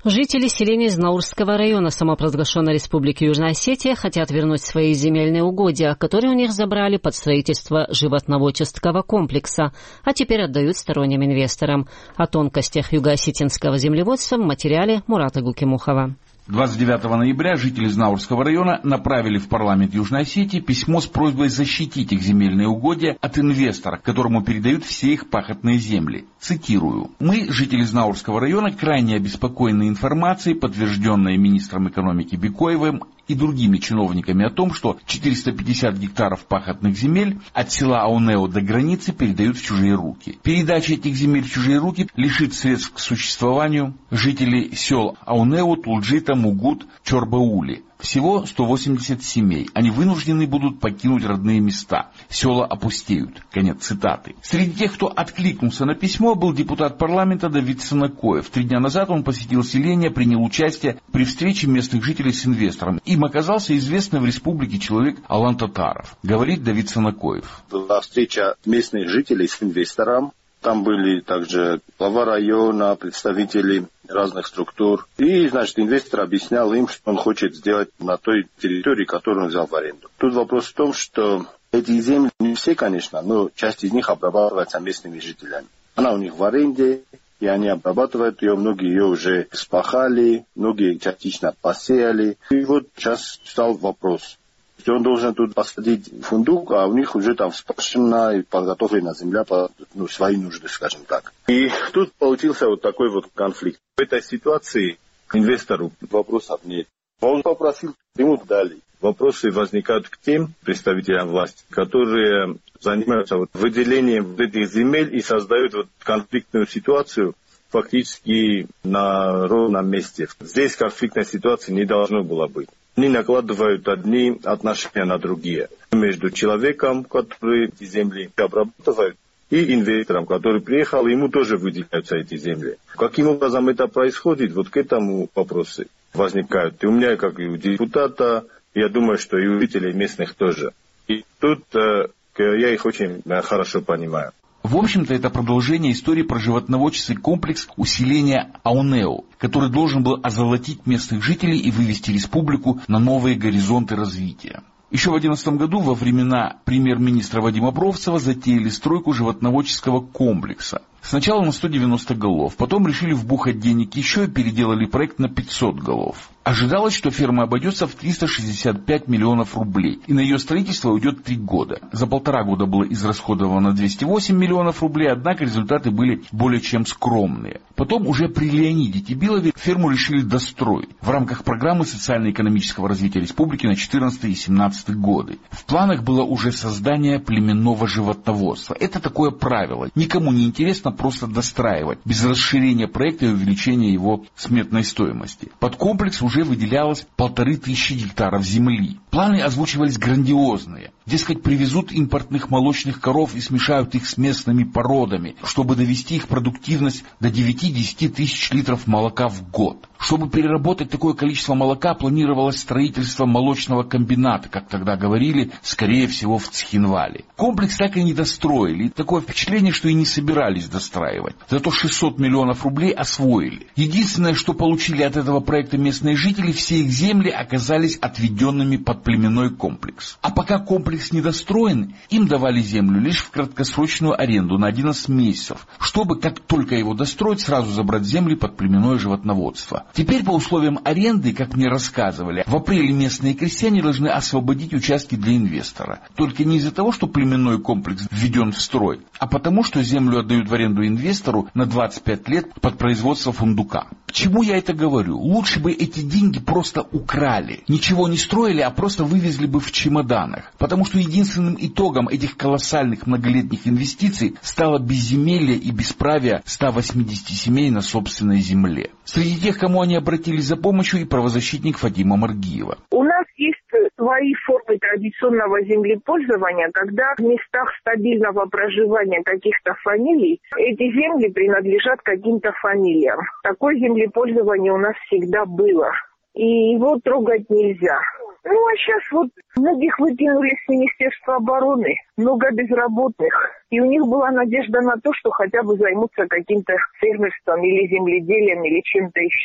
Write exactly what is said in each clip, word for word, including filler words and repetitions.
Жители селения Знаурского района самопровозглашенной Республики Южная Осетия хотят вернуть свои земельные угодья, которые у них забрали под строительство животноводческого комплекса, а теперь отдают сторонним инвесторам. О тонкостях юго-осетинского землеводства в материале Мурата Гукимухова. двадцать девятого ноября жители Знаурского района направили в парламент Южной Осетии письмо с просьбой защитить их земельные угодья от инвестора, которому передают все их пахотные земли. Цитирую. «Мы, жители Знаурского района, крайне обеспокоены информацией, подтвержденной министром экономики Бекоевым и другими чиновниками о том, что четыреста пятьдесят гектаров пахотных земель от села Аунео до границы передают в чужие руки. Передача этих земель в чужие руки лишит средств к существованию жителей сел Аунео, Тулджита, Мугут, Чорбаули. Всего сто восемьдесят семей. Они вынуждены будут покинуть родные места. Села опустеют». Конец цитаты. Среди тех, кто откликнулся на письмо, был депутат парламента Давид Санакоев. Три дня назад он посетил селение, принял участие при встрече местных жителей с инвестором. Им оказался известный в республике человек Алан Татаров. Говорит Давид Санакоев. Была встреча местных жителей с инвестором. Там были также глава района, представители разных структур. И, значит, инвестор объяснял им, что он хочет сделать на той территории, которую он взял в аренду. Тут вопрос в том, что эти земли, не все, конечно, но часть из них обрабатывается местными жителями. Она у них в аренде, и они обрабатывают ее, многие ее уже спахали, многие частично посеяли. И вот сейчас стал вопрос. Он должен тут посадить фундук, а у них уже там спашена и подготовлена земля под ну, свои нужды, скажем так. И тут получился вот такой вот конфликт. В этой ситуации к инвестору вопросов нет. Он попросил, ему дали. Вопросы возникают к тем представителям власти, которые занимаются вот выделением этих земель и создают вот конфликтную ситуацию фактически на ровном месте. Здесь конфликтной ситуации не должно было быть. Они накладывают одни отношения на другие. Между человеком, который эти земли обрабатывает, и инвестором, который приехал, ему тоже выделяются эти земли. Каким образом это происходит, вот к этому вопросы возникают. И у меня, как и у депутата, я думаю, что и у жителей местных тоже. И тут э, я их очень хорошо понимаю. В общем-то, это продолжение истории про животноводческий комплекс усиления Аунео, который должен был озолотить местных жителей и вывести республику на новые горизонты развития. Еще в две тысячи одиннадцатом году, во времена премьер-министра Вадима Бровцева, затеяли стройку животноводческого комплекса. Сначала на сто девяносто голов, потом решили вбухать денег еще и переделали проект на пятьсот голов. Ожидалось, что ферма обойдется в триста шестьдесят пять миллионов рублей, и на ее строительство уйдет три года. За полтора года было израсходовано двести восемь миллионов рублей, однако результаты были более чем скромные. Потом уже при Леониде Тибилове ферму решили достроить в рамках программы социально-экономического развития республики на четырнадцатый и семнадцатый годы. В планах было уже создание племенного животноводства. Это такое правило. Никому не интересно просто достраивать, без расширения проекта и увеличения его сметной стоимости. Под комплекс уже выделялось полторы тысячи гектаров земли. Планы озвучивались грандиозные. Дескать, привезут импортных молочных коров и смешают их с местными породами, чтобы довести их продуктивность до девяти-десяти тысяч литров молока в год. Чтобы переработать такое количество молока, планировалось строительство молочного комбината, как тогда говорили, скорее всего в Цхинвале. Комплекс так и не достроили, и такое впечатление, что и не собирались достраивать. Зато шестьсот миллионов рублей освоили. Единственное, что получили от этого проекта местные жители, все их земли оказались отведенными под племенной комплекс. А пока комплекс недостроен, им давали землю лишь в краткосрочную аренду на одиннадцать месяцев, чтобы, как только его достроить, сразу забрать земли под племенное животноводство. Теперь по условиям аренды, как мне рассказывали, в апреле местные крестьяне должны освободить участки для инвестора. Только не из-за того, что племенной комплекс введен в строй, а потому, что землю отдают в аренду инвестору на двадцать пять лет под производство фундука. К чему я это говорю? Лучше бы эти деньги просто украли. Ничего не строили, а просто вывезли бы в чемоданах. Потому что единственным итогом этих колоссальных многолетних инвестиций стало безземелье и бесправие ста восьмидесяти семей на собственной земле. Среди тех, кому они обратились за помощью, и правозащитник Фатима Маргиева. У нас есть свои формы традиционного землепользования, когда в местах стабильного проживания каких-то фамилий эти земли принадлежат каким-то фамилиям. Такое землепользование у нас всегда было, и его трогать нельзя. Ну а сейчас вот многих выкинули с Министерства обороны, много безработных, и у них была надежда на то, что хотя бы займутся каким-то фермерством или земледелием или чем-то еще.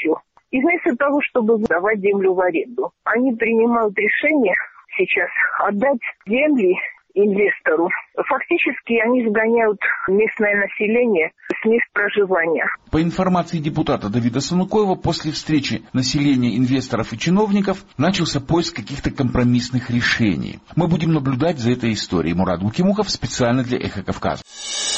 И вместо того, чтобы сдавать землю в аренду, они принимают решение сейчас отдать земли инвестору. Фактически они сгоняют местное население с мест проживания. По информации депутата Давида Санукоева, после встречи населения, инвесторов и чиновников начался поиск каких-то компромиссных решений. Мы будем наблюдать за этой историей. Мурат Гукимухов специально для Эхо Кавказа.